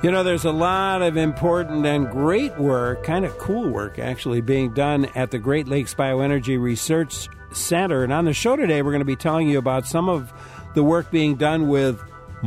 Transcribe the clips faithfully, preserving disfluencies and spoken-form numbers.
You know, there's a lot of important and great work, kind of cool work, actually, being done at the Great Lakes Bioenergy Research Center. And on the show today, we're going to be telling you about some of the work being done with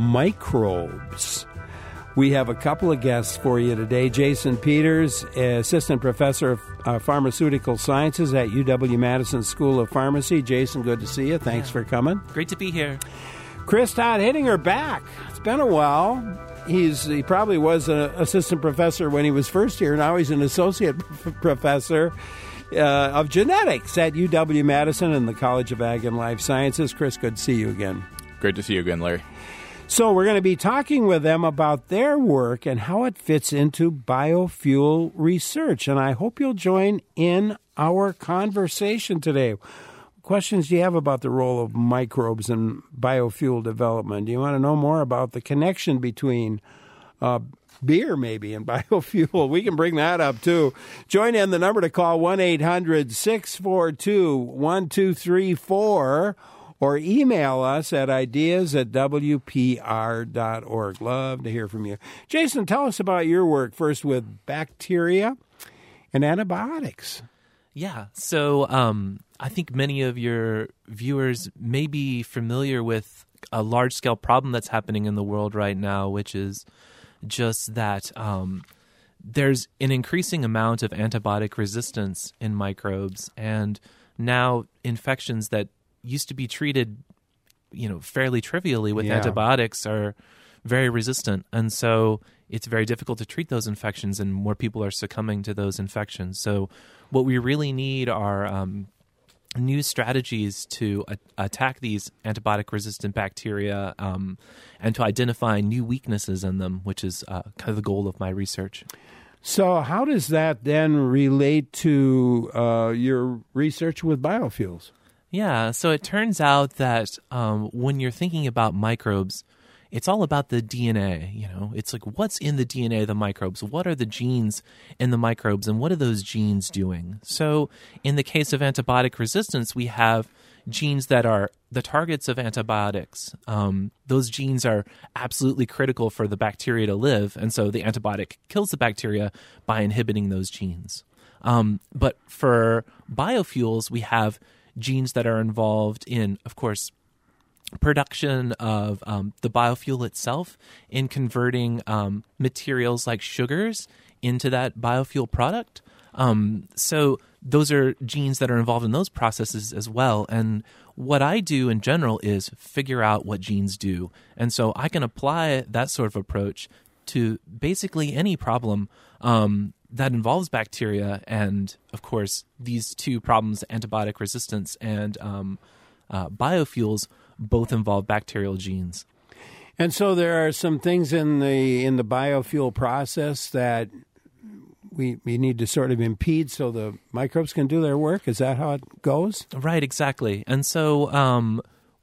microbes. We have a couple of guests for you today. Jason Peters, Assistant Professor of uh, Pharmaceutical Sciences at U W-Madison School of Pharmacy. Jason, good to see you. Thanks yeah. for coming. Great to be here. Chris Todd Hittinger back. It's been a while. He's He probably was an assistant professor when he was first here. Now he's an associate professor uh, of genetics at U W-Madison and the College of Ag and Life Sciences. Chris, good to see you again. Great to see you again, Larry. So we're going to be talking with them about their work and how it fits into biofuel research. And I hope you'll join in our conversation today. Questions do you have about the role of microbes in biofuel development? Do you want to know more about the connection between uh, beer maybe and biofuel? We can bring that up too. Join in. The number to call, one eight hundred six four two one two three four, or email us at ideas at w p r dot org. Love to hear from you. Jason, tell us about your work first with bacteria and antibiotics. Yeah, so um, I think many of your viewers may be familiar with a large-scale problem that's happening in the world right now, which is just that um, there's an increasing amount of antibiotic resistance in microbes, and now infections that used to be treated, you know, fairly trivially with yeah. antibiotics are very resistant, and so it's very difficult to treat those infections, and more people are succumbing to those infections. So what we really need are um, new strategies to a- attack these antibiotic-resistant bacteria um, and to identify new weaknesses in them, which is uh, kind of the goal of my research. So how does that then relate to uh, your research with biofuels? Yeah, so it turns out that um, when you're thinking about microbes, it's all about the D N A, you know. It's like, what's in the D N A of the microbes? What are the genes in the microbes, and what are those genes doing? So in the case of antibiotic resistance, we have genes that are the targets of antibiotics. Um, those genes are absolutely critical for the bacteria to live, and so the antibiotic kills the bacteria by inhibiting those genes. Um, but for biofuels, we have genes that are involved in, of course, production of um, the biofuel itself, in converting um, materials like sugars into that biofuel product. Um, so those are genes that are involved in those processes as well. And what I do in general is figure out what genes do. And so I can apply that sort of approach to basically any problem um, that involves bacteria. And of course, these two problems, antibiotic resistance and um, uh, biofuels, both involve bacterial genes. And so there are some things in the in the biofuel process that we we need to sort of impede so the microbes can do their work. Is that how it goes? Right, exactly. And so um,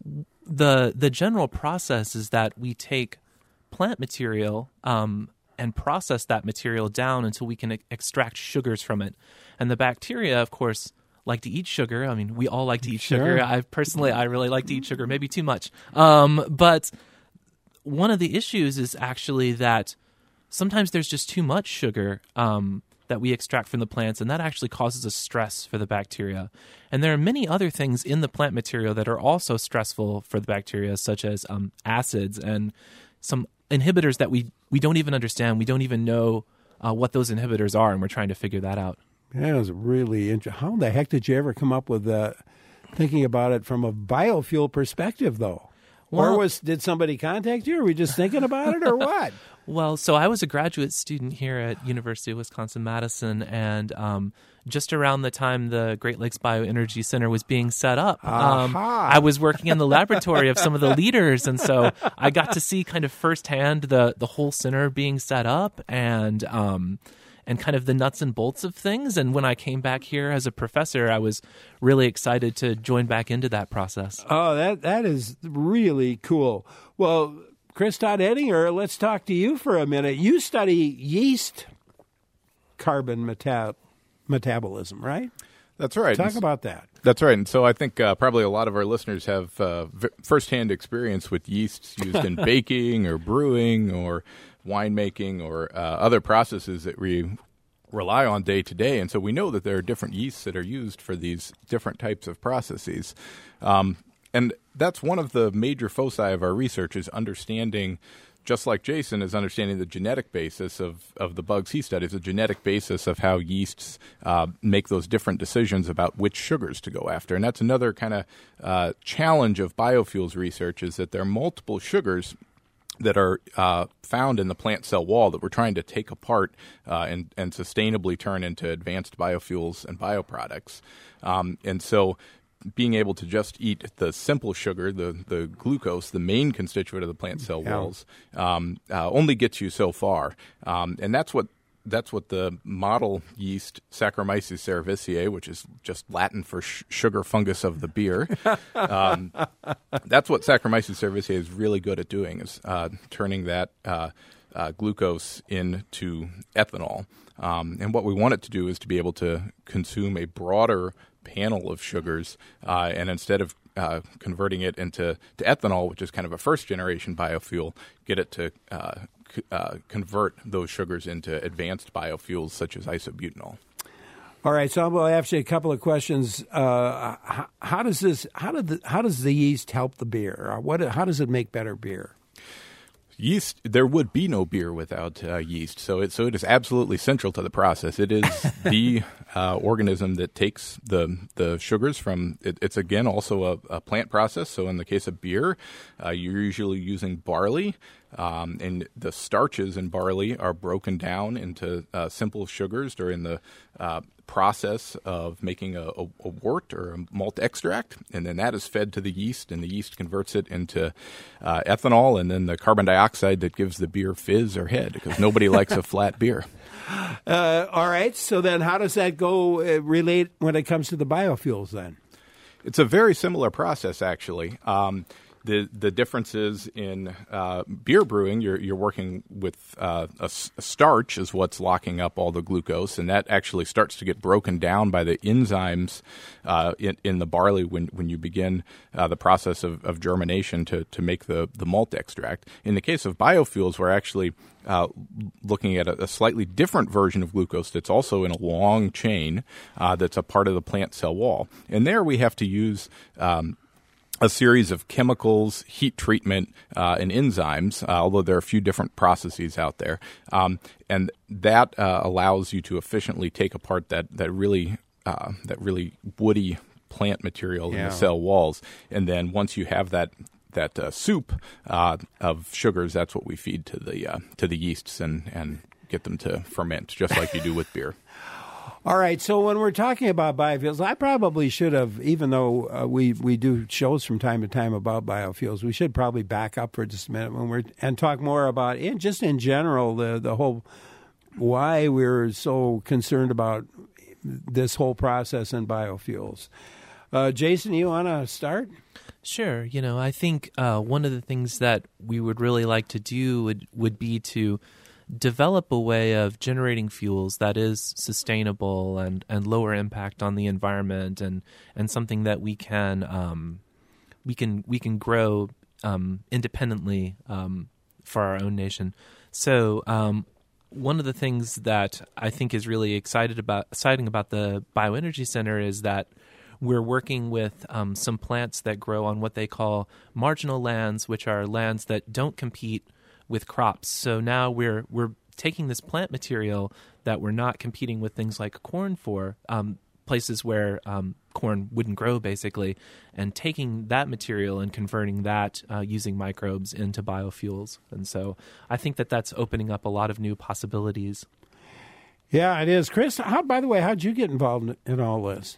the the general process is that we take plant material um, and process that material down until we can e- extract sugars from it. And the bacteria, of course, like to eat sugar. I mean, we all like to eat Sure. sugar. I personally, I really like to eat sugar, maybe too much. Um, but one of the issues is actually that sometimes there's just too much sugar um, that we extract from the plants, and that actually causes a stress for the bacteria. And there are many other things in the plant material that are also stressful for the bacteria, such as um, acids and some inhibitors that we, we don't even understand. We don't even know uh, what those inhibitors are, and we're trying to figure that out. That was really interesting. How the heck did you ever come up with uh, thinking about it from a biofuel perspective, though? Well, or was did somebody contact you, or were we just thinking about it, or what? Well, so I was a graduate student here at University of Wisconsin-Madison, and um, just around the time the Great Lakes Bioenergy Center was being set up, um, I was working in the laboratory of some of the leaders, and so I got to see kind of firsthand the, the whole center being set up, and um, and kind of the nuts and bolts of things. And when I came back here as a professor, I was really excited to join back into that process. Oh, that that is really cool. Well, Chris Todd Hittinger, let's talk to you for a minute. You study yeast carbon meta- metabolism, right? That's right. Talk about that. That's right. And so I think uh, probably a lot of our listeners have uh, v- firsthand experience with yeasts used in baking or brewing or winemaking or uh, other processes that we rely on day to day. And so we know that there are different yeasts that are used for these different types of processes. Um, and that's one of the major foci of our research is understanding, just like Jason is understanding the genetic basis of, of the bugs he studies, the genetic basis of how yeasts uh, make those different decisions about which sugars to go after. And that's another kind of uh, challenge of biofuels research is that there are multiple sugars that are uh, found in the plant cell wall that we're trying to take apart uh, and, and sustainably turn into advanced biofuels and bioproducts. Um, and so being able to just eat the simple sugar, the, the glucose, the main constituent of the plant cell Yeah. walls, um, uh, only gets you so far. Um, and that's what that's what the model yeast Saccharomyces cerevisiae, which is just Latin for sh- sugar fungus of the beer, um, that's what Saccharomyces cerevisiae is really good at doing, is uh, turning that uh, uh, glucose into ethanol. Um, and what we want it to do is to be able to consume a broader panel of sugars, uh, and instead of uh, converting it into to ethanol, which is kind of a first-generation biofuel, get it to uh, c- uh, convert those sugars into advanced biofuels such as isobutanol. All right, so I'm going to ask you a couple of questions. Uh, how, how does this? How did the, how does the yeast help the beer? Or what? How does it make better beer? Yeast, there would be no beer without uh, yeast, so it so it is absolutely central to the process. It is the uh, organism that takes the the sugars from. It, it's again also a, a plant process. So in the case of beer, uh, you're usually using barley, um, and the starches in barley are broken down into uh, simple sugars during the uh, process of making a, a, a wort or a malt extract, and then that is fed to the yeast, and the yeast converts it into uh, ethanol, and then the carbon dioxide that gives the beer fizz or head, because nobody likes a flat beer. Uh, all right, so then how does that go uh, relate when it comes to the biofuels then? It's a very similar process, actually. Um, The the differences in uh, beer brewing, you're you're working with uh, a, a starch is what's locking up all the glucose, and that actually starts to get broken down by the enzymes uh, in, in the barley when, when you begin uh, the process of, of germination to, to make the, the malt extract. In the case of biofuels, we're actually uh, looking at a, a slightly different version of glucose that's also in a long chain uh, that's a part of the plant cell wall. And there we have to use um, a series of chemicals, heat treatment, uh, and enzymes, uh, although there are a few different processes out there. Um, and that uh, allows you to efficiently take apart that, that really uh, that really woody plant material in Yeah. the cell walls. And then once you have that that uh, soup uh, of sugars, that's what we feed to the uh, to the yeasts and, and get them to ferment, just like you do with beer. All right, so when we're talking about biofuels, I probably should have, even though uh, we, we do shows from time to time about biofuels, we should probably back up for just a minute when we're and talk more about it, just in general, the the whole why we're so concerned about this whole process in biofuels. Uh, Jason, you want to start? Sure. You know, I think uh, one of the things that we would really like to do would, would be to develop a way of generating fuels that is sustainable and, and lower impact on the environment, and, and something that we can um, we can we can grow um, independently um, for our own nation. So um, one of the things that I think is really excited about exciting about the Bioenergy Center is that we're working with um, some plants that grow on what they call marginal lands, which are lands that don't compete with crops. So now we're we're taking this plant material that we're not competing with things like corn for, um, places where um, corn wouldn't grow basically, and taking that material and converting that uh, using microbes into biofuels. And so I think that that's opening up a lot of new possibilities. Yeah, it is. Chris, how, by the way, how'd you get involved in, in all this?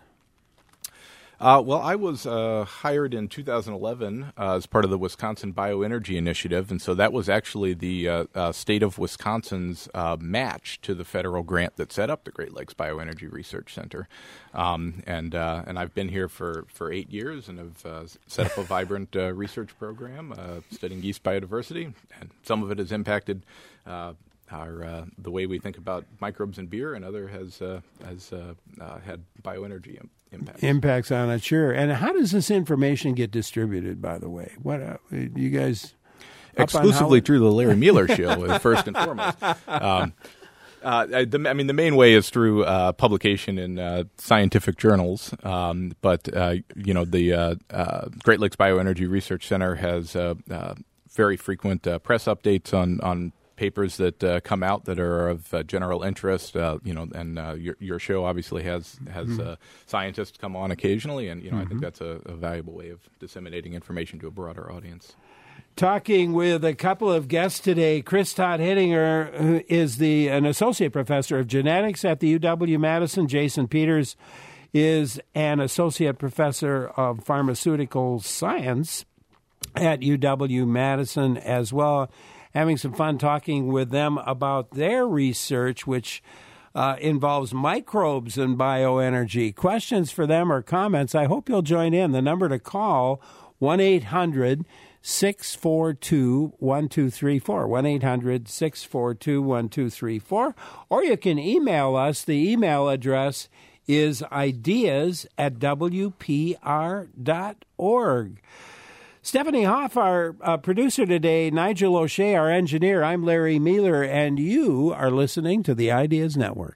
Uh, well, I was uh, hired in two thousand eleven uh, as part of the Wisconsin Bioenergy Initiative, and so that was actually the uh, uh, state of Wisconsin's uh, match to the federal grant that set up the Great Lakes Bioenergy Research Center. Um, and uh, and I've been here for, for eight years and have uh, set up a vibrant uh, research program uh, studying yeast biodiversity, and some of it has impacted uh, our uh, the way we think about microbes in beer, and other has uh, has uh, uh, had bioenergy impacts. Impacts on it, sure. And how does this information get distributed, by the way? What uh, you guys? Exclusively through the Larry Mueller Show, first and foremost. Um, Uh, the, I mean, the main way is through uh, publication in uh, scientific journals. Um, but, uh, you know, the uh, uh, Great Lakes Bioenergy Research Center has uh, uh, very frequent uh, press updates on, on papers that uh, come out that are of uh, general interest. Uh, you know, and uh, your, your show obviously has has mm-hmm. uh, scientists come on occasionally. And, you know, mm-hmm. I think that's a, a valuable way of disseminating information to a broader audience. Talking with a couple of guests today. Chris Todd-Hittinger, who is the an associate professor of genetics at the U W-Madison. Jason Peters is an associate professor of pharmaceutical science at U W-Madison as well. Having some fun talking with them about their research, which uh, involves microbes and bioenergy. Questions for them or comments, I hope you'll join in. The number to call, one eight hundred six four two one two three four, one eight hundred six four two one two three four, or you can email us. The email address is ideas at w p r dot org. Stephanie Hoff, our uh, producer today, Nigel O'Shea, our engineer. I'm Larry Mueller, and you are listening to the Ideas Network.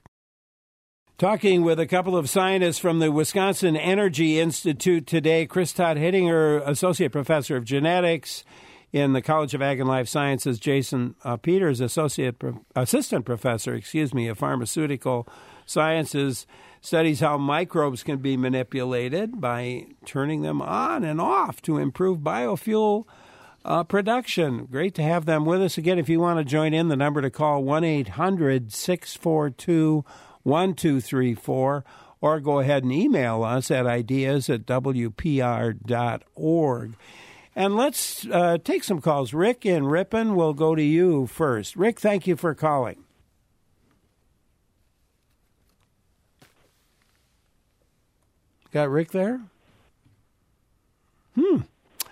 Talking with a couple of scientists from the Wisconsin Energy Institute today, Chris Todd-Hittinger, Associate Professor of Genetics in the College of Ag and Life Sciences, Jason uh, Peters, Associate Pro- Assistant Professor, excuse me, of Pharmaceutical Sciences, studies how microbes can be manipulated by turning them on and off to improve biofuel uh, production. Great to have them with us. Again, if you want to join in, the number to call, one eight hundred six four two one two three four, or go ahead and email us at ideas at w p r dot org. And let's uh, take some calls. Rick in Ripon, we'll go to you first. Rick, thank you for calling. Got Rick there? Hmm.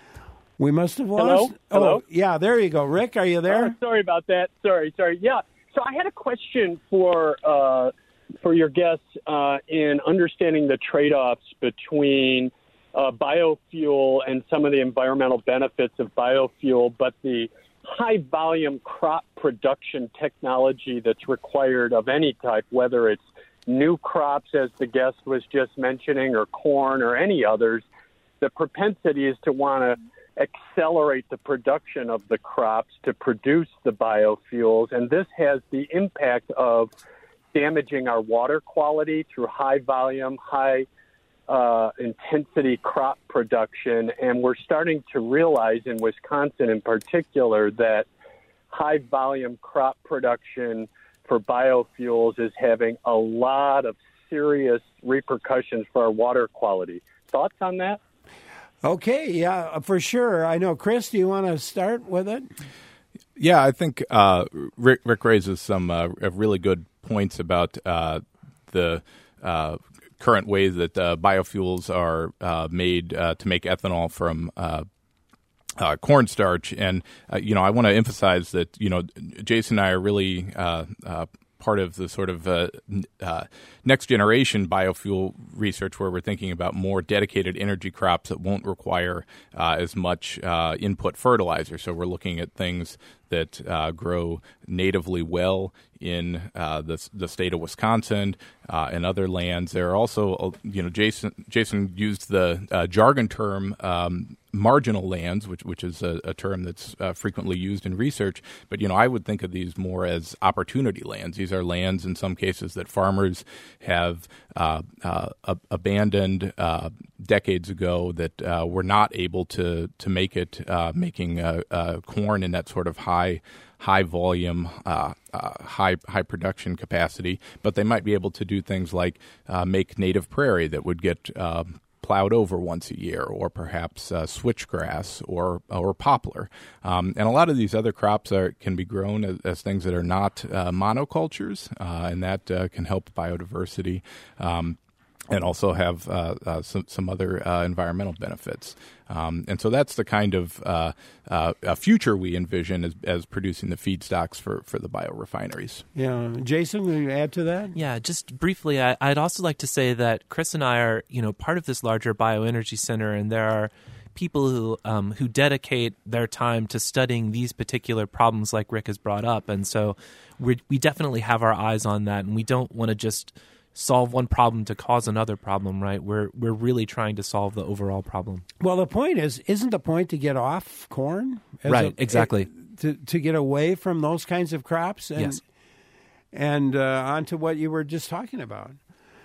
We must have lost. Hello? Hello? Oh, yeah, there you go. Rick, are you there? Oh, sorry about that. Sorry, sorry. Yeah. So I had a question for uh, for your guests uh, in understanding the trade-offs between uh, biofuel and some of the environmental benefits of biofuel, but the high-volume crop production technology that's required of any type, whether it's new crops, as the guest was just mentioning, or corn or any others. The propensity is to want to accelerate the production of the crops to produce the biofuels, and this has the impact of damaging our water quality through high volume, high uh, intensity crop production. And we're starting to realize in Wisconsin in particular that high volume crop production for biofuels is having a lot of serious repercussions for our water quality. Thoughts on that? Okay, yeah, for sure. I know. Chris, do you want to start with it? Yeah, I think uh, Rick, Rick raises some uh, really good points about uh, the uh, current ways that uh, biofuels are uh, made uh, to make ethanol from uh, uh, cornstarch. And, uh, you know, I want to emphasize that, you know, Jason and I are really uh, uh, part of the sort of uh, uh, next generation biofuel research where we're thinking about more dedicated energy crops that won't require uh, as much uh, input fertilizer. So we're looking at things that uh, grow natively well in uh, the the state of Wisconsin uh, and other lands. There are also, uh, you know, Jason Jason used the uh, jargon term um, marginal lands, which which is a, a term that's uh, frequently used in research. But, you know, I would think of these more as opportunity lands. These are lands in some cases that farmers have uh, uh, ab- abandoned uh, decades ago that uh, were not able to to make it uh, making uh, uh, corn in that sort of high high volume, uh, uh, high high production capacity, but they might be able to do things like uh, make native prairie that would get uh, plowed over once a year, or perhaps uh, switchgrass or or poplar. Um, and a lot of these other crops are can be grown as, as things that are not uh, monocultures, uh, and that uh, can help biodiversity. Um, and also have uh, uh, some, some other uh, environmental benefits. Um, and so that's the kind of uh, uh, a future we envision as, as producing the feedstocks for, for the biorefineries. Yeah. Jason, will you add to that? Yeah, just briefly, I, I'd also like to say that Chris and I are, you know, part of this larger bioenergy center, and there are people who um, who dedicate their time to studying these particular problems, like Rick has brought up, and so we we definitely have our eyes on that, and we don't want to just solve one problem to cause another problem, right? We're we're really trying to solve the overall problem. Well, the point is, isn't the point to get off corn? As Right, a, exactly. To to get away from those kinds of crops and Yes. and uh, onto what you were just talking about.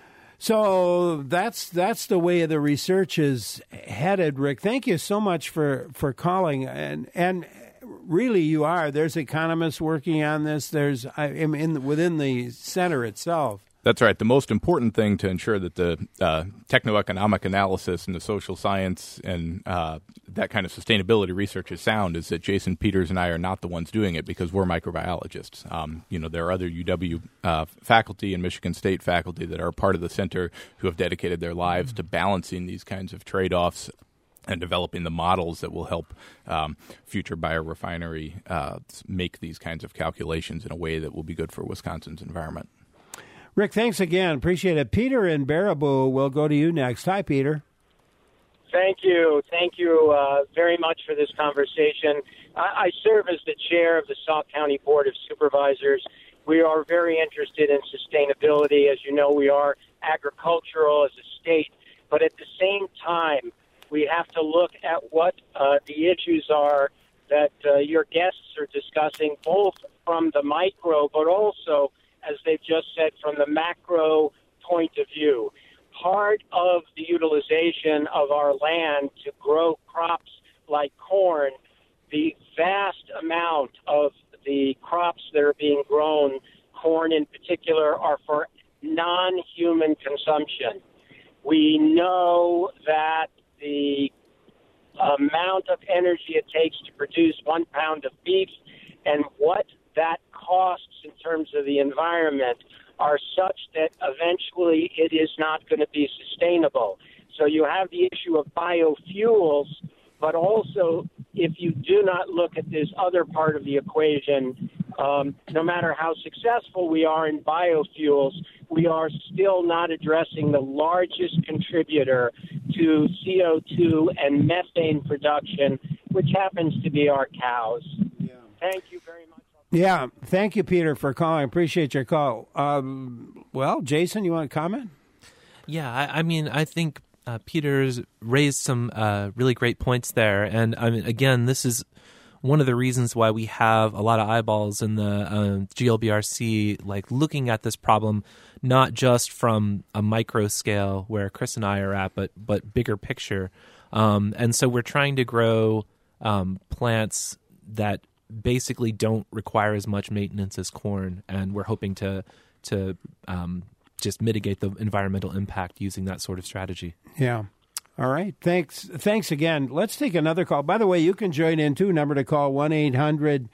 So that's that's the way the research is headed, Rick. Thank you so much for, for calling, and and really you are. There's economists working on this. There's I am in within the center itself. That's right. The most important thing to ensure that the uh, techno-economic analysis and the social science and uh, that kind of sustainability research is sound is that Jason Peters and I are not the ones doing it because we're microbiologists. Um, you know, there are other U W uh, faculty and Michigan State faculty that are part of the center who have dedicated their lives to balancing these kinds of trade-offs and developing the models that will help um, future biorefinery uh, make these kinds of calculations in a way that will be good for Wisconsin's environment. Rick, thanks again. Appreciate it. Peter in Baraboo will go to you next. Hi, Peter. Thank you. Thank you uh, very much for this conversation. I, I serve as the chair of the Sauk County Board of Supervisors. We are very interested in sustainability. As you know, we are agricultural as a state. But at the same time, we have to look at what uh, the issues are that uh, your guests are discussing, both from the micro, but also, as they've just said, from the macro point of view. Part of the utilization of our land to grow crops like corn, the vast amount of the crops that are being grown, corn in particular, are for non-human consumption. We know that the amount of energy it takes to produce one pound of beef and what that costs in terms of the environment are such that eventually it is not going to be sustainable. So you have the issue of biofuels, but also if you do not look at this other part of the equation, um, no matter how successful we are in biofuels, we are still not addressing the largest contributor to C O two and methane production, which happens to be our cows. Yeah. Thank you very much. Yeah, thank you, Peter, for calling. I appreciate your call. Um, well, Jason, you want to comment? Yeah, I, I mean, I think uh, Peter's raised some uh, really great points there. And I mean, again, this is one of the reasons why we have a lot of eyeballs in the uh, G L B R C, like looking at this problem, not just from a micro scale where Chris and I are at, but but bigger picture. Um, and so we're trying to grow um, plants that basically don't require as much maintenance as corn, and we're hoping to to um, just mitigate the environmental impact using that sort of strategy. Yeah. All right. Thanks. Thanks again. Let's take another call. By the way, you can join in too. Number to call one eight hundred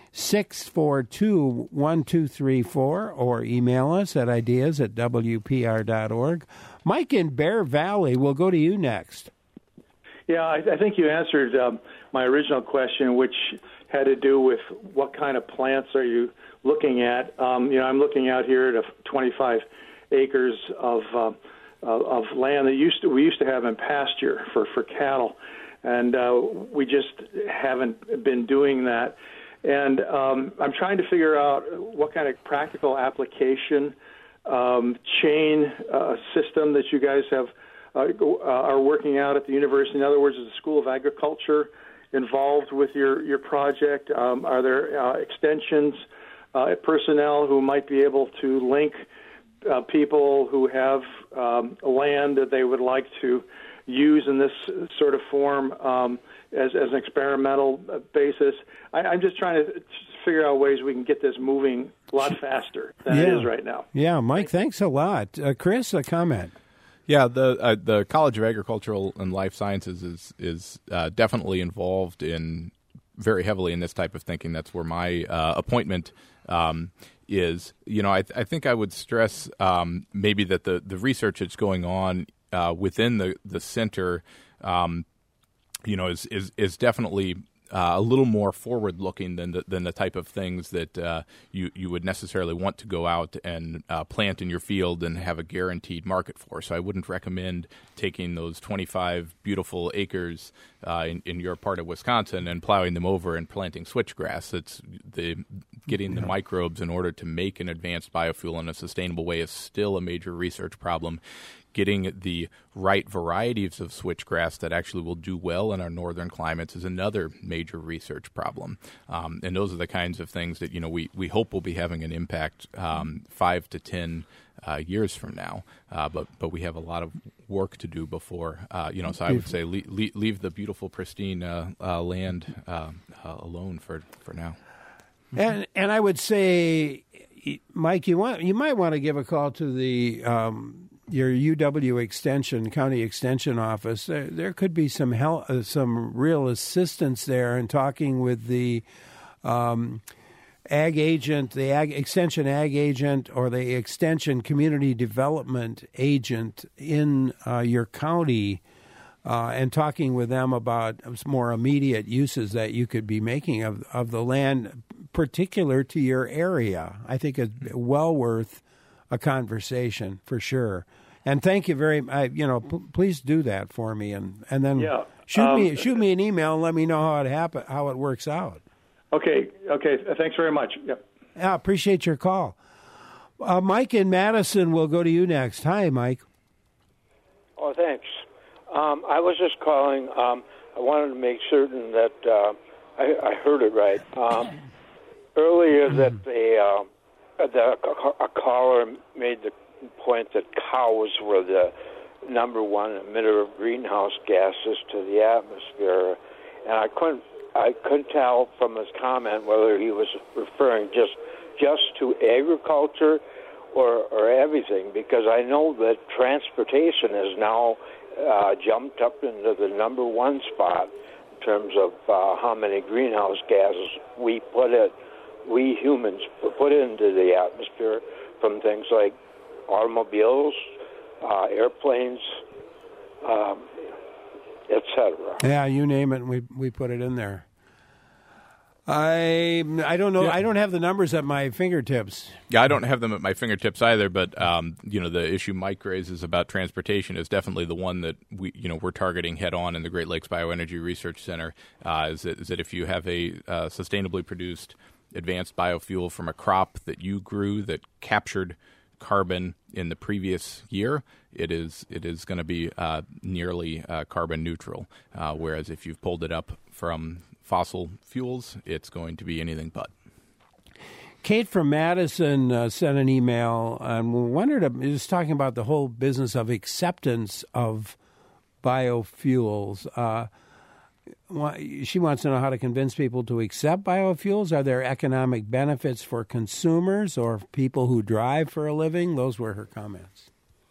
six four two one two three four or email us at ideas at w p r dot org. Mike in Bear Valley, we'll go to you next. Yeah, I, I think you answered um, my original question, which had to do with what kind of plants are you looking at. Um, you know, I'm looking out here at twenty-five acres of uh, of land that used to we used to have in pasture for, for cattle, and uh, we just haven't been doing that. And um, I'm trying to figure out what kind of practical application um, chain uh, system that you guys have uh, are working out at the university. In other words, is the School of Agriculture involved with your, your project? Um, are there uh, extensions, uh, personnel who might be able to link uh, people who have um, land that they would like to use in this sort of form um, as, as an experimental basis? I, I'm just trying to figure out ways we can get this moving a lot faster than yeah. it is right now. Yeah, Mike, thanks a lot. Uh, Chris, a comment? Yeah, the uh, the College of Agricultural and Life Sciences is is uh, definitely involved in very heavily in this type of thinking. That's where my uh, appointment um, is. You know, I, th- I think I would stress um, maybe that the, the research that's going on uh, within the the center, um, you know, is is is definitely uh, a little more forward-looking than the, than the type of things that uh, you you would necessarily want to go out and uh, plant in your field and have a guaranteed market for. So I wouldn't recommend taking those twenty-five beautiful acres uh, in, in your part of Wisconsin and plowing them over and planting switchgrass. It's the getting the microbes in order to make an advanced biofuel in a sustainable way is still a major research problem. Getting the right varieties of switchgrass that actually will do well in our northern climates is another major research problem. Um, and those are the kinds of things that, you know, we, we hope will be having an impact um, five to ten uh, years from now. Uh, but but we have a lot of work to do before, uh, you know, so I would say leave, leave the beautiful, pristine uh, uh, land uh, uh, alone for, for now. And and I would say, Mike, you want you might want to give a call to the um, your U W Extension County Extension office. There, there could be some help, uh, some real assistance there in talking with the um, ag agent, the ag extension ag agent, or the extension community development agent in uh, your county. Uh, and talking with them about more immediate uses that you could be making of of the land, particular to your area. I think it's well worth a conversation for sure. And thank you very much. You know, p- please do that for me, and and then yeah. shoot um, me shoot me an email and let me know how it happen how it works out. Okay. Okay. Thanks very much. Yep. Yeah, appreciate your call. Uh, Mike in Madison will go to you next. Hi, Mike. Oh, thanks. Um, I was just calling. Um, I wanted to make certain that uh, I, I heard it right. Um, earlier, that the, uh, the a caller made the point that cows were the number one emitter of greenhouse gases to the atmosphere, and I couldn't I couldn't tell from his comment whether he was referring just just to agriculture or or everything, because I know that transportation is now Uh, jumped up into the number one spot in terms of uh, how many greenhouse gases we put it, we humans put into the atmosphere from things like automobiles, uh, airplanes, um, et cetera. Yeah, you name it, we we put it in there. I I don't know. Yeah. I don't have the numbers at my fingertips. Yeah, I don't have them at my fingertips either. But um, you know, the issue Mike raises about transportation is definitely the one that we you know we're targeting head on in the Great Lakes Bioenergy Research Center. Uh, is, that, is that if you have a uh, sustainably produced advanced biofuel from a crop that you grew that captured carbon in the previous year, it is it is going to be uh, nearly uh, carbon neutral. Uh, whereas if you've pulled it up from fossil fuels, it's going to be anything but. Kate from Madison uh, sent an email and wondered, it was talking about the whole business of acceptance of biofuels. Uh, she wants to know how to convince people to accept biofuels. Are there economic benefits for consumers or people who drive for a living? Those were her comments.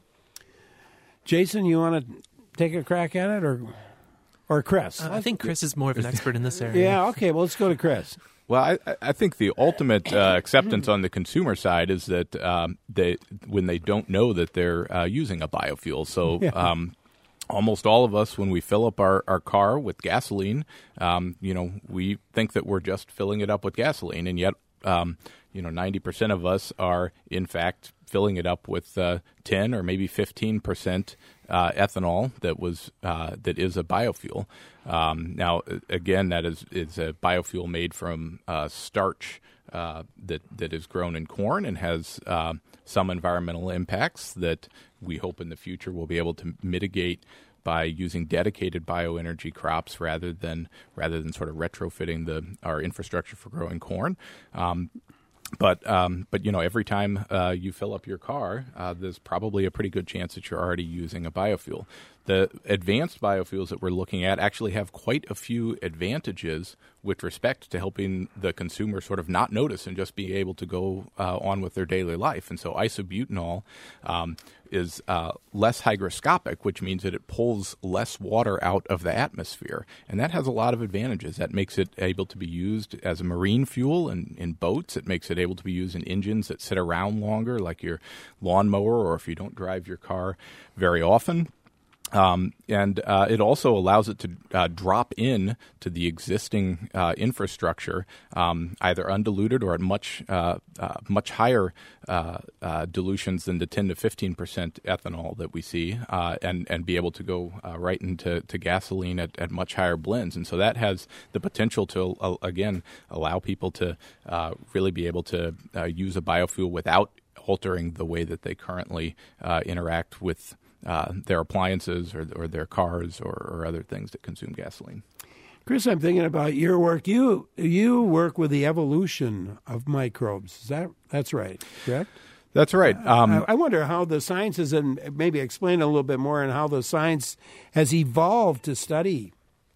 Jason, you want to take a crack at it, or... Or Chris? Uh, I think Chris is more of an expert in this area. Yeah, okay, well, let's go to Chris. Well, I, I think the ultimate uh, acceptance on the consumer side is that um, they, when they don't know that they're uh, using a biofuel. So yeah. um, almost all of us, when we fill up our, our car with gasoline, um, you know, we think that we're just filling it up with gasoline, and yet, um, you know, ninety percent of us are, in fact, filling it up with uh, ten or maybe fifteen percent uh, ethanol that was uh, that is a biofuel. Um, now, again, that is is a biofuel made from uh, starch uh, that that is grown in corn and has uh, some environmental impacts that we hope in the future we'll be able to mitigate by using dedicated bioenergy crops rather than rather than sort of retrofitting the our infrastructure for growing corn. Um, But, um, but you know, every time uh, you fill up your car, uh, there's probably a pretty good chance that you're already using a biofuel. The advanced biofuels that we're looking at actually have quite a few advantages with respect to helping the consumer sort of not notice and just be able to go uh, on with their daily life. And so isobutanol um, is uh, less hygroscopic, which means that it pulls less water out of the atmosphere. And that has a lot of advantages. That makes it able to be used as a marine fuel in, in boats. It makes it able to be used in engines that sit around longer, like your lawnmower, or if you don't drive your car very often. Um, and uh, it also allows it to uh, drop in to the existing uh, infrastructure, um, either undiluted or at much uh, uh, much higher uh, uh, dilutions than the ten to fifteen percent ethanol that we see, uh, and and be able to go uh, right into to gasoline at, at much higher blends. And so that has the potential to uh, again allow people to uh, really be able to uh, use a biofuel without altering the way that they currently uh, interact with Uh, their appliances or, or their cars or, or other things that consume gasoline. Chris, I'm thinking about your work. You you work with the evolution of microbes. Is that that's right? Correct. That's right. Um, I, I wonder how the sciences, and maybe explain a little bit more, and how the science has evolved to study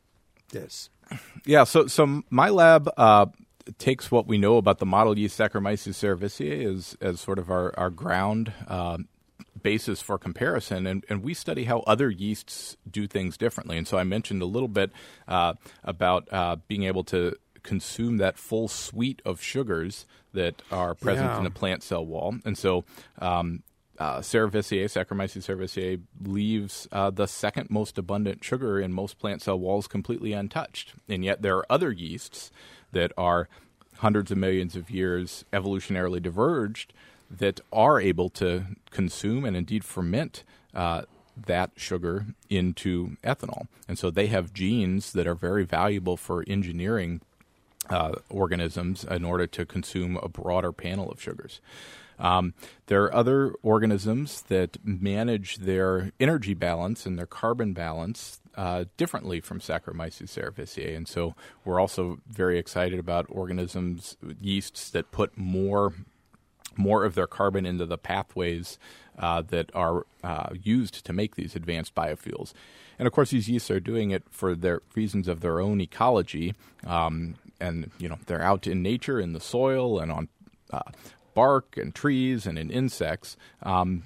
this. Yeah. So so my lab uh, takes what we know about the model yeast Saccharomyces cerevisiae as as sort of our our ground Uh, basis for comparison, and, and we study how other yeasts do things differently. And so I mentioned a little bit uh, about uh, being able to consume that full suite of sugars that are present Yeah. in the plant cell wall. And so um, uh, Cerevisiae, Saccharomyces cerevisiae, leaves uh, the second most abundant sugar in most plant cell walls completely untouched. And yet there are other yeasts that are hundreds of millions of years evolutionarily diverged that are able to consume and indeed ferment uh, that sugar into ethanol. And so they have genes that are very valuable for engineering uh, organisms in order to consume a broader panel of sugars. Um, there are other organisms that manage their energy balance and their carbon balance uh, differently from Saccharomyces cerevisiae. And so we're also very excited about organisms, yeasts that put more more of their carbon into the pathways uh, that are uh, used to make these advanced biofuels. And of course, these yeasts are doing it for their reasons of their own ecology. Um, and, you know, they're out in nature, in the soil, and on uh, bark and trees and in insects. Um,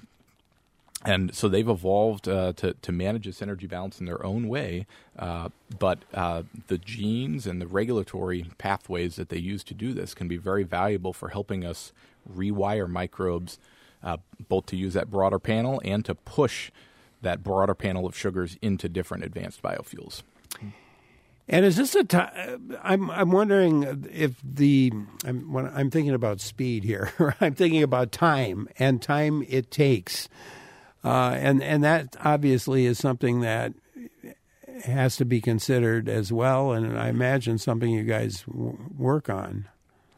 and so they've evolved uh, to, to manage this energy balance in their own way. Uh, but uh, the genes and the regulatory pathways that they use to do this can be very valuable for helping us rewire microbes, uh, both to use that broader panel and to push that broader panel of sugars into different advanced biofuels. And is this a time? I'm I'm wondering if the I'm when I'm thinking about speed here. I'm thinking about time and time it takes, uh, and and that obviously is something that has to be considered as well. And I imagine something you guys w- work on.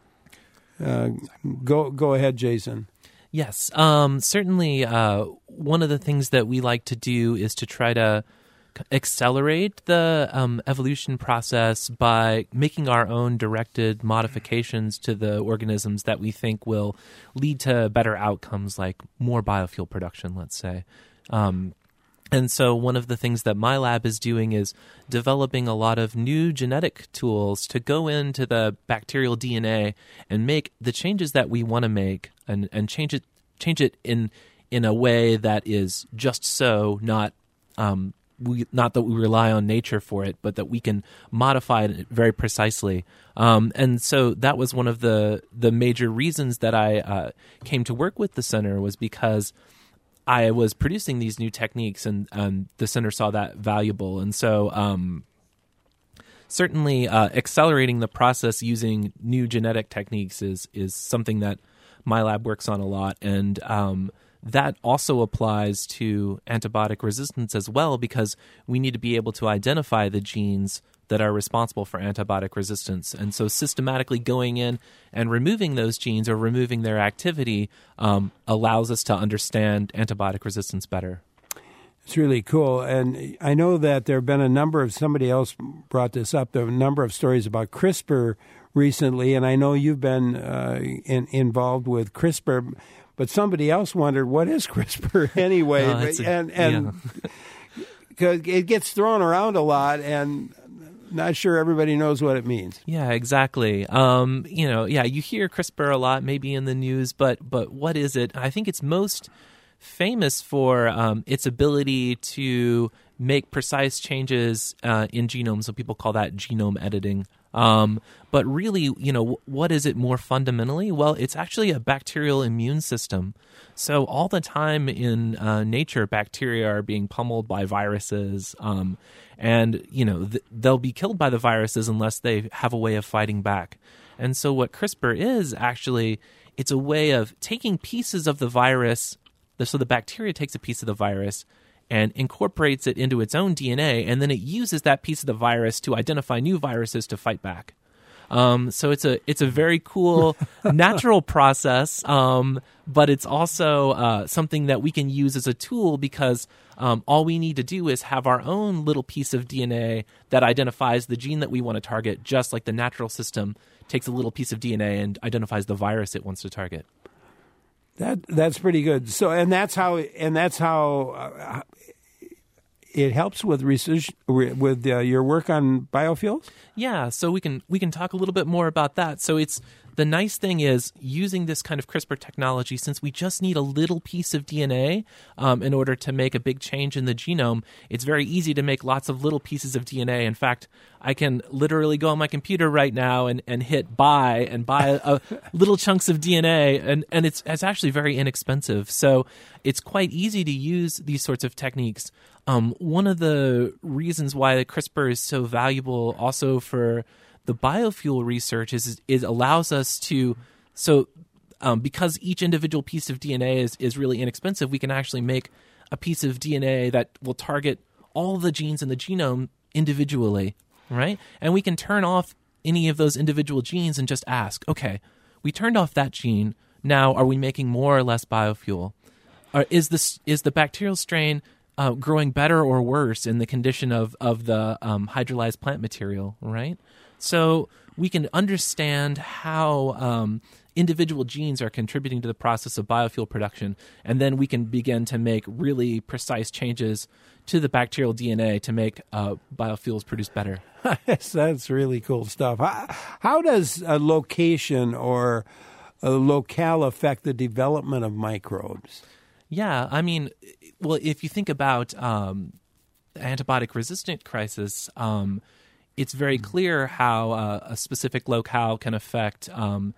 Uh, go go ahead, Jason. Yes, um, certainly. Uh, one of the things that we like to do is to try to accelerate the um, evolution process by making our own directed modifications to the organisms that we think will lead to better outcomes, like more biofuel production, let's say. Um, And so one of the things that my lab is doing is developing a lot of new genetic tools to go into the bacterial D N A and make the changes that we want to make, and, and change it change it in in a way that is just so, not um, we not that we rely on nature for it, but that we can modify it very precisely. Um, and so that was one of the the major reasons that I uh, came to work with the center, was because I was producing these new techniques, and um, the center saw that valuable. And so um, certainly uh, accelerating the process using new genetic techniques is is something that my lab works on a lot. And um, that also applies to antibiotic resistance as well, because we need to be able to identify the genes that are responsible for antibiotic resistance. And so systematically going in and removing those genes or removing their activity um, allows us to understand antibiotic resistance better. It's really cool. And I know that there have been a number of, somebody else brought this up, there are a number of stories about CRISPR recently, and I know you've been uh, in, involved with CRISPR, but somebody else wondered, what is CRISPR anyway? Oh, a, and and because yeah. It gets thrown around a lot, and not sure everybody knows what it means. Yeah, exactly. Um, you know, yeah, you hear CRISPR a lot, maybe in the news, but but what is it? I think it's most famous for um, its ability to make precise changes uh, in genomes. So people call that genome editing. Um, but really, you know, what is it more fundamentally? Well, it's actually a bacterial immune system. So all the time in uh, nature, bacteria are being pummeled by viruses, um, and you know th- they'll be killed by the viruses unless they have a way of fighting back. And so what CRISPR is actually, it's a way of taking pieces of the virus. So the bacteria takes a piece of the virus and incorporates it into its own D N A, and then it uses that piece of the virus to identify new viruses to fight back. Um, so it's a it's a very cool natural process, um, but it's also uh, something that we can use as a tool because um, all we need to do is have our own little piece of D N A that identifies the gene that we want to target, just like the natural system takes a little piece of D N A and identifies the virus it wants to target. That that's pretty good. So, and that's how and that's how uh, it helps with research with uh, your work on biofuels. Yeah, so we can we can talk a little bit more about that. So it's the nice thing is using this kind of CRISPR technology, since we just need a little piece of D N A um, in order to make a big change in the genome, it's very easy to make lots of little pieces of D N A. In fact, I can literally go on my computer right now and, and hit buy and buy a, a little chunks of D N A, and, and it's, it's actually very inexpensive. So it's quite easy to use these sorts of techniques. Um, one of the reasons why CRISPR is so valuable also for the biofuel research is it allows us to, so um, because each individual piece of D N A is, is really inexpensive, we can actually make a piece of D N A that will target all the genes in the genome individually, right? And we can turn off any of those individual genes and just ask, okay, we turned off that gene, now are we making more or less biofuel? Or is this is the bacterial strain uh, growing better or worse in the condition of, of the um, hydrolyzed plant material, right? So we can understand how um, individual genes are contributing to the process of biofuel production, and then we can begin to make really precise changes to the bacterial D N A to make uh, biofuels produce better. That's really cool stuff. How, how does a location or a locale affect the development of microbes? Yeah, I mean, well, if you think about um, the antibiotic-resistant crisis, um, it's very clear how uh, a specific locale can affect, um,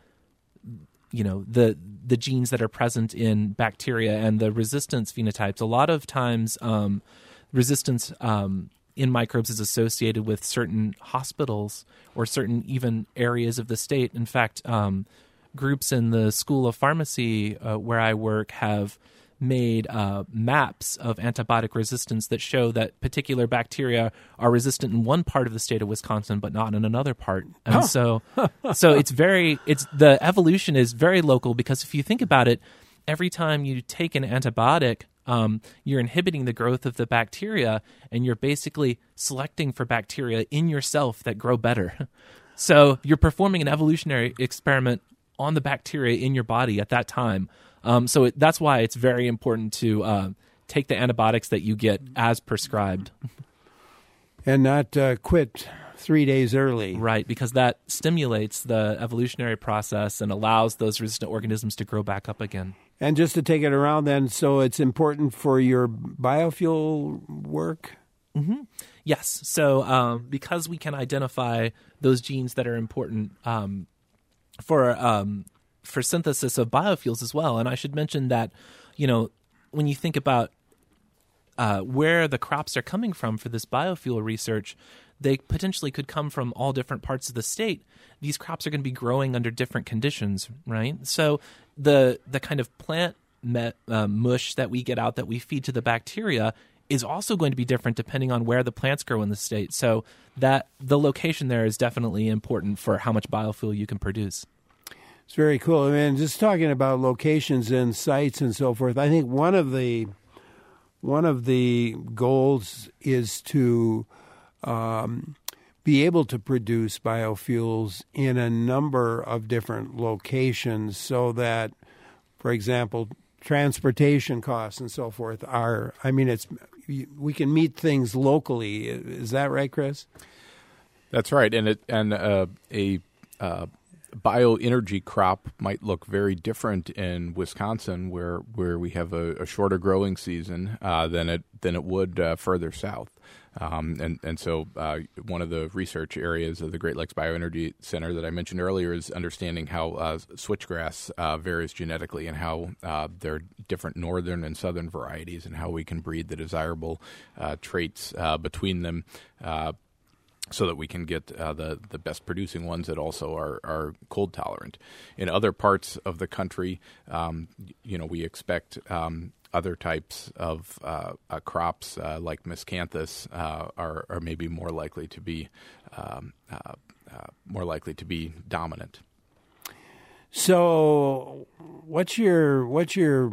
you know, the the genes that are present in bacteria and the resistance phenotypes. A lot of times, um, resistance um, in microbes is associated with certain hospitals or certain even areas of the state. In fact, um, groups in the School of Pharmacy uh, where I work have made uh, maps of antibiotic resistance that show that particular bacteria are resistant in one part of the state of Wisconsin, but not in another part. And huh. so, so it's very, it's the evolution is very local, because if you think about it, every time you take an antibiotic, um, you're inhibiting the growth of the bacteria, and you're basically selecting for bacteria in yourself that grow better. So you're performing an evolutionary experiment on the bacteria in your body at that time. Um, so it, that's why it's very important to uh, take the antibiotics that you get as prescribed. And not uh, quit three days early. Right, because that stimulates the evolutionary process and allows those resistant organisms to grow back up again. And just to take it around then, so it's important for your biofuel work? Mm-hmm. Yes. So um, because we can identify those genes that are important um, for um, for synthesis of biofuels as well. And I should mention that, you know, when you think about uh, where the crops are coming from for this biofuel research, they potentially could come from all different parts of the state. These crops are going to be growing under different conditions, right? So the the kind of plant met, uh, mush that we get out that we feed to the bacteria is also going to be different depending on where the plants grow in the state. So that the location there is definitely important for how much biofuel you can produce. It's very cool. I mean, just talking about locations and sites and so forth, I think one of the one of the goals is to um, be able to produce biofuels in a number of different locations, so that, for example, transportation costs and so forth are, I mean, it's we can meet things locally. Is that right, Chris? That's right. And it and uh, a uh, bioenergy crop might look very different in Wisconsin, where where we have a, a shorter growing season uh, than it than it would uh, further south. Um, and, and so uh, one of the research areas of the Great Lakes Bioenergy Center that I mentioned earlier is understanding how uh, switchgrass uh, varies genetically and how uh, there are different northern and southern varieties and how we can breed the desirable uh, traits uh, between them uh, so that we can get uh, the, the best producing ones that also are, are cold tolerant. In other parts of the country, um, you know, we expect um, other types of uh, uh, crops uh, like miscanthus uh, are, are maybe more likely to be um, uh, uh, more likely to be dominant. So, what's your what's your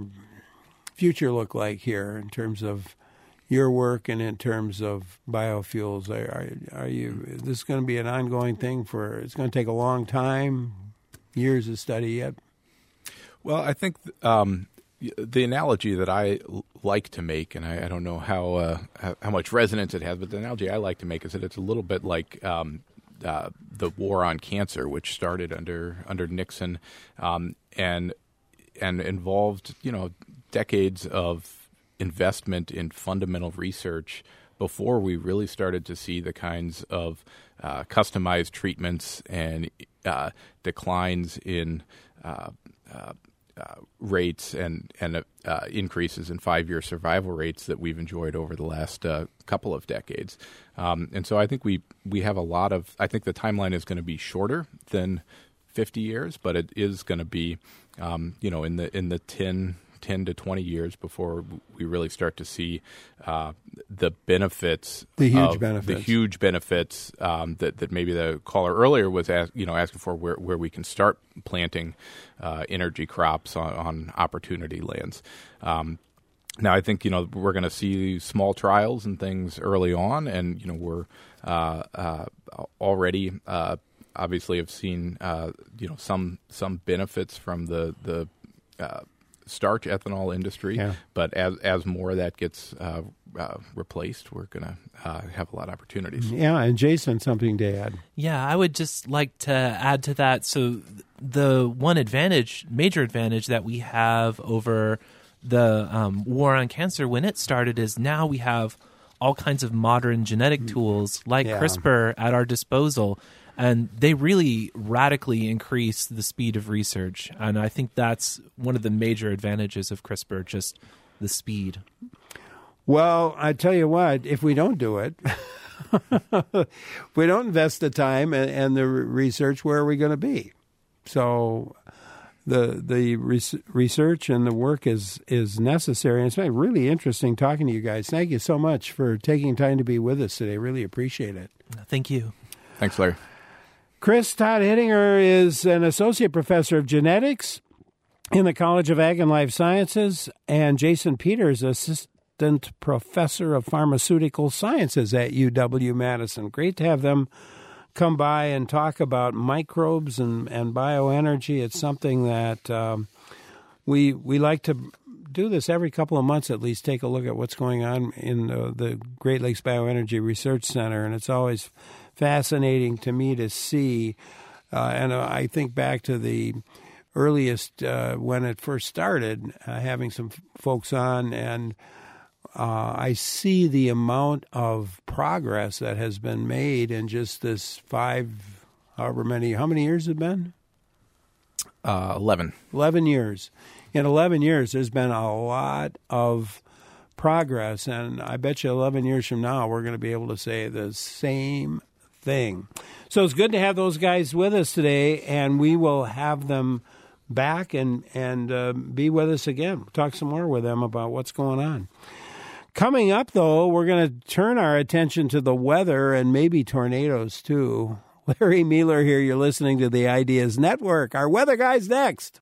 future look like here in terms of your work and in terms of biofuels? Are, are you is this going to be an ongoing thing for? It's going to take a long time, years of study yet. Well, I think. Um, The analogy that I like to make, and I, I don't know how, uh, how how much resonance it has, but the analogy I like to make is that it's a little bit like um, uh, the war on cancer, which started under under Nixon, um, and and involved you know decades of investment in fundamental research before we really started to see the kinds of uh, customized treatments and uh, declines in uh, uh, Uh, rates and and uh, increases in five-year survival rates that we've enjoyed over the last uh, couple of decades, um, and so I think we we have a lot of. I think the timeline is going to be shorter than fifty years, but it is going to be, um, you know, in the in the ten, ten to twenty years before we really start to see uh, the benefits, the huge of, benefits, the huge benefits um, that that maybe the caller earlier was, ask, you know, asking for, where where we can start planting uh, energy crops on, on opportunity lands. Um, now, I think you know we're going to see small trials and things early on, and you know we're uh, uh, already uh, obviously have seen uh, you know some some benefits from the the uh, starch ethanol industry, yeah. But as as more of that gets uh, uh, replaced, we're going to uh, have a lot of opportunities. Yeah, and Jason, something to add. Yeah, I would just like to add to that. So the one advantage, major advantage that we have over the um, war on cancer when it started is now we have all kinds of modern genetic tools like yeah. CRISPR at our disposal. And they really radically increase the speed of research. And I think that's one of the major advantages of CRISPR, just the speed. Well, I tell you what, if we don't do it, if we don't invest the time and, and the research, where are we going to be? So the the research and the work is, is necessary. And it's been really interesting talking to you guys. Thank you so much for taking time to be with us today. Really appreciate it. Thank you. Thanks, Larry. Chris Todd-Hittinger is an associate professor of genetics in the College of Ag and Life Sciences, and Jason Peters, assistant professor of pharmaceutical sciences at U W-Madison. Great to have them come by and talk about microbes and, and bioenergy. It's something that um, we we like to do this every couple of months at least, take a look at what's going on in uh, the Great Lakes Bioenergy Research Center, and it's always fascinating to me to see, uh, and uh, I think back to the earliest, uh, when it first started, uh, having some f- folks on, and uh, I see the amount of progress that has been made in just this five, however many, how many years has it been? Uh, eleven. eleven years. In eleven years, there's been a lot of progress, and I bet you eleven years from now, we're going to be able to say the same thing. So it's good to have those guys with us today, and we will have them back and, and uh, be with us again. We'll talk some more with them about what's going on. Coming up, though, we're going to turn our attention to the weather and maybe tornadoes, too. Larry Mueller here. You're listening to the Ideas Network. Our weather guy's next.